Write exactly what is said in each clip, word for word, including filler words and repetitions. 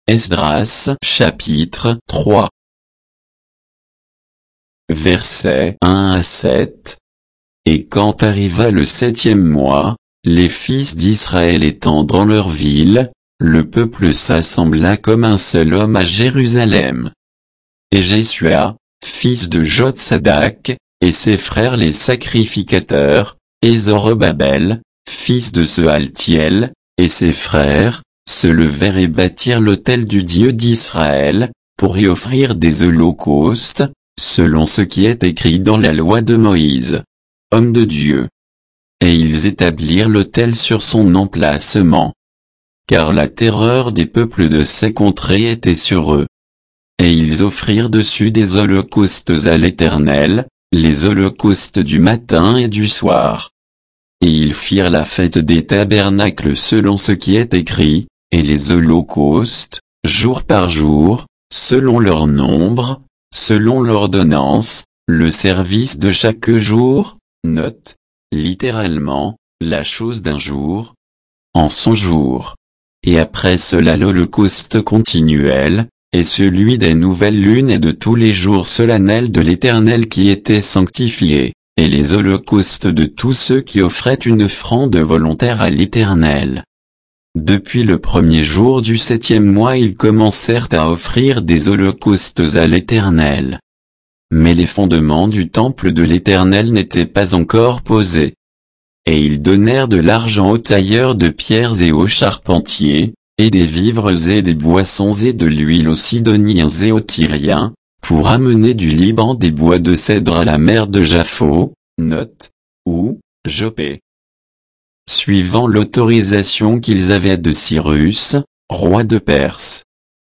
Esdras chapitre trois. Versets un à sept. Et quand arriva le septième mois, les fils d'Israël étant dans leur ville, le peuple s'assembla comme un seul homme à Jérusalem. Et Jéshua, fils de Jotsadak, et ses frères les sacrificateurs, et Zorobabel, fils de Sealtiel, et ses frères, se levèrent et bâtirent l'autel du Dieu d'Israël, pour y offrir des holocaustes, selon ce qui est écrit dans la loi de Moïse, homme de Dieu. Et ils établirent l'autel sur son emplacement. Car la terreur des peuples de ces contrées était sur eux. Et ils offrirent dessus des holocaustes à l'Éternel, les holocaustes du matin et du soir. Et ils firent la fête des tabernacles selon ce qui est écrit, et les holocaustes, jour par jour, selon leur nombre, selon l'ordonnance, le service de chaque jour, note, littéralement, la chose d'un jour, en son jour. Et après cela l'holocauste continuel, et celui des nouvelles lunes et de tous les jours solennels de l'Éternel qui étaient sanctifiés, et les holocaustes de tous ceux qui offraient une offrande volontaire à l'Éternel. Depuis le premier jour du septième mois ils commencèrent à offrir des holocaustes à l'Éternel. Mais les fondements du temple de l'Éternel n'étaient pas encore posés. Et ils donnèrent de l'argent aux tailleurs de pierres et aux charpentiers, et des vivres et des boissons et de l'huile aux Sidoniens et aux Tyriens, pour amener du Liban des bois de cèdre à la mer de Japhos, note, ou, Jopé. Suivant l'autorisation qu'ils avaient de Cyrus, roi de Perse.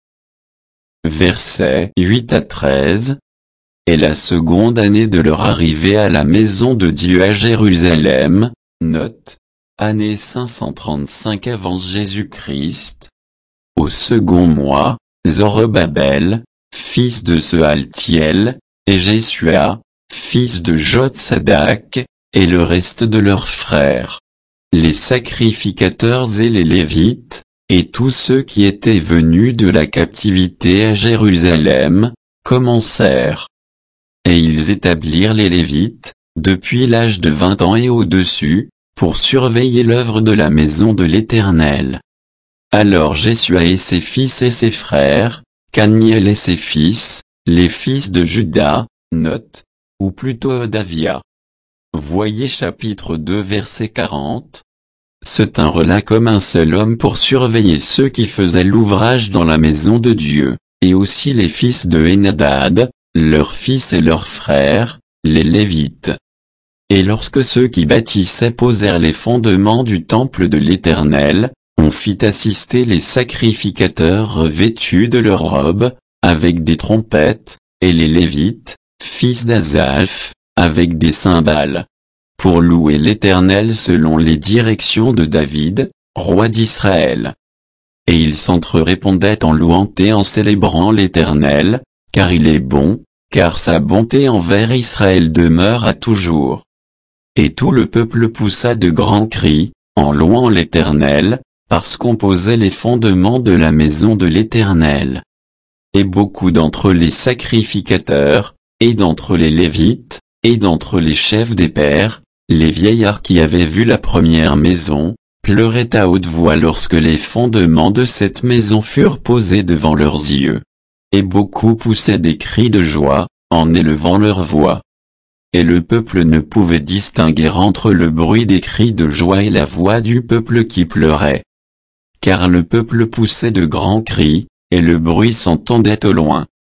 Versets huit à treize. Et la seconde année de leur arrivée à la maison de Dieu à Jérusalem, note, année cinq cent trente-cinq avant Jésus-Christ. Au second mois, Zorobabel, fils de Sealtiel, et Jéshua, fils de Jotsadak, et le reste de leurs frères, les sacrificateurs et les Lévites, et tous ceux qui étaient venus de la captivité à Jérusalem, commencèrent. Et ils établirent les Lévites, depuis l'âge de vingt ans et au-dessus, pour surveiller l'œuvre de la maison de l'Éternel. Alors Jéshua et ses fils et ses frères, Kadmiel et ses fils, les fils de Juda, note, ou plutôt Odavia. Voyez chapitre deux verset quarante. Se tinrent là comme un seul homme pour surveiller ceux qui faisaient l'ouvrage dans la maison de Dieu, et aussi les fils de Henadad, leurs fils et leurs frères, les Lévites. Et lorsque ceux qui bâtissaient posèrent les fondements du temple de l'Éternel, on fit assister les sacrificateurs revêtus de leurs robes, avec des trompettes, et les Lévites, fils d'Asaph, avec des cymbales, pour louer l'Éternel selon les directions de David, roi d'Israël. Et ils s'entre-répondaient en louant et en célébrant l'Éternel, car il est bon, car sa bonté envers Israël demeure à toujours. Et tout le peuple poussa de grands cris, en louant l'Éternel, parce qu'on posait les fondements de la maison de l'Éternel. Et beaucoup d'entre les sacrificateurs, et d'entre les Lévites, et d'entre les chefs des pères, les vieillards qui avaient vu la première maison, pleuraient à haute voix lorsque les fondements de cette maison furent posés devant leurs yeux. Et beaucoup poussaient des cris de joie, en élevant leur voix. Et le peuple ne pouvait distinguer entre le bruit des cris de joie et la voix du peuple qui pleurait. Car le peuple poussait de grands cris, et le bruit s'entendait au loin.